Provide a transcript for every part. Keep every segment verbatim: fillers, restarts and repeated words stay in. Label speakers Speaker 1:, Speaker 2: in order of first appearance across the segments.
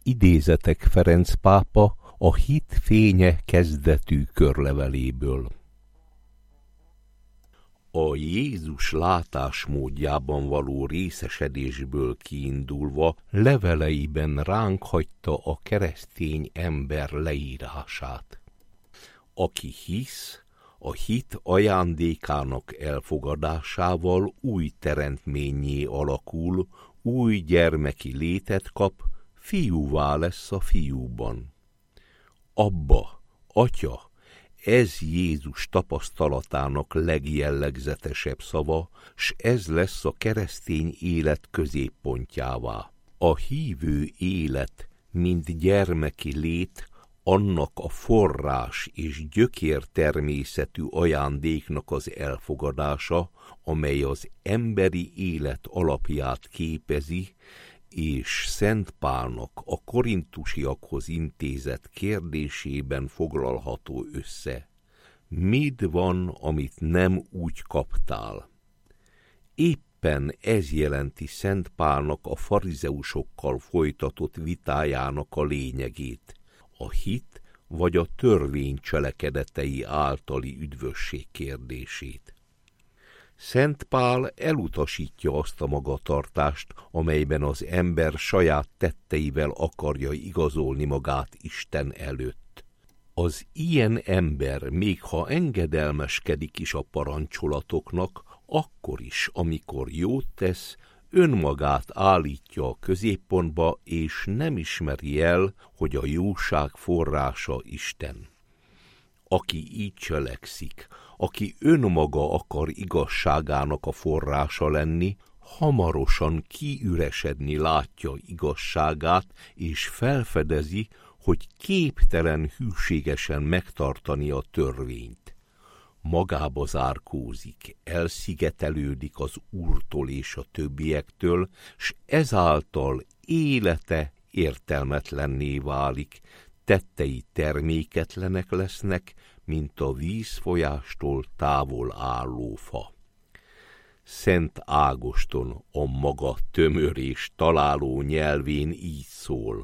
Speaker 1: Idézetek Ferenc pápa a Hit fénye kezdetű körleveléből. A Jézus látásmódjában való részesedésből kiindulva leveleiben ránk hagyta a keresztény ember leírását. Aki hisz, a hit ajándékának elfogadásával új teremtménnyé alakul, új gyermeki létet kap, fiúvá lesz a fiúban. Abba, Atya, ez Jézus tapasztalatának legjellegzetesebb szava, s ez lesz a keresztény élet középpontjává. A hívő élet, mint gyermeki lét, annak a forrás és gyökér természetű ajándéknak az elfogadása, amely az emberi élet alapját képezi, és Szent Pálnak a korintusiakhoz intézett kérdésében foglalható össze. Mit van, amit nem úgy kaptál? Éppen ez jelenti Szent Pálnak a farizeusokkal folytatott vitájának a lényegét, a hit vagy a törvény cselekedetei általi üdvösség kérdését. Szent Pál elutasítja azt a magatartást, amelyben az ember saját tetteivel akarja igazolni magát Isten előtt. Az ilyen ember, még ha engedelmeskedik is a parancsolatoknak, akkor is, amikor jót tesz, önmagát állítja a középpontba, és nem ismeri el, hogy a jóság forrása Isten. Aki így cselekszik, aki önmaga akar igazságának a forrása lenni, hamarosan kiüresedni látja igazságát, és felfedezi, hogy képtelen hűségesen megtartani a törvényt. Magába zárkózik, elszigetelődik az Úrtól és a többiektől, s ezáltal élete értelmetlenné válik, tettei terméketlenek lesznek, mint a vízfolyástól távol álló fa. Szent Ágoston a maga tömör és találó nyelvén így szól: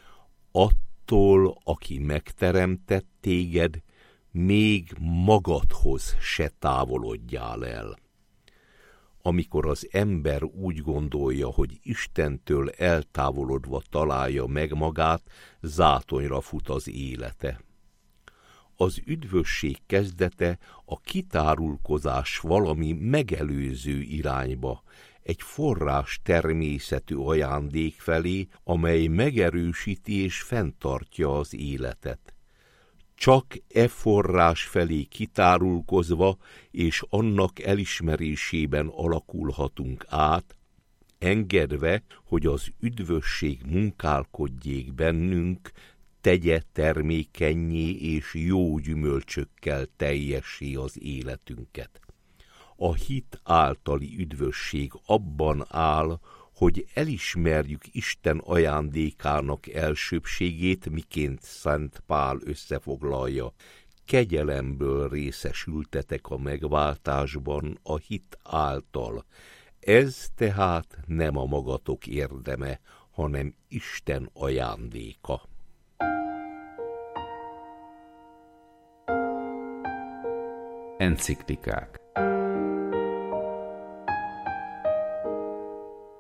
Speaker 1: attól, aki megteremtett téged, még magadhoz se távolodjál el. Amikor az ember úgy gondolja, hogy Istentől eltávolodva találja meg magát, zátonyra fut az élete. Az üdvösség kezdete a kitárulkozás valami megelőző irányba, egy forrás természetű ajándék felé, amely megerősíti és fenntartja az életet. Csak e forrás felé kitárulkozva és annak elismerésében alakulhatunk át, engedve, hogy az üdvösség munkálkodjék bennünk, tegye termékennyé és jó gyümölcsökkel teljessé az életünket. A hit általi üdvösség abban áll, hogy elismerjük Isten ajándékának elsőbbségét, miként Szent Pál összefoglalja: kegyelemből részesültetek a megváltásban a hit által. Ez tehát nem a magatok érdeme, hanem Isten ajándéka.
Speaker 2: Enciklikák.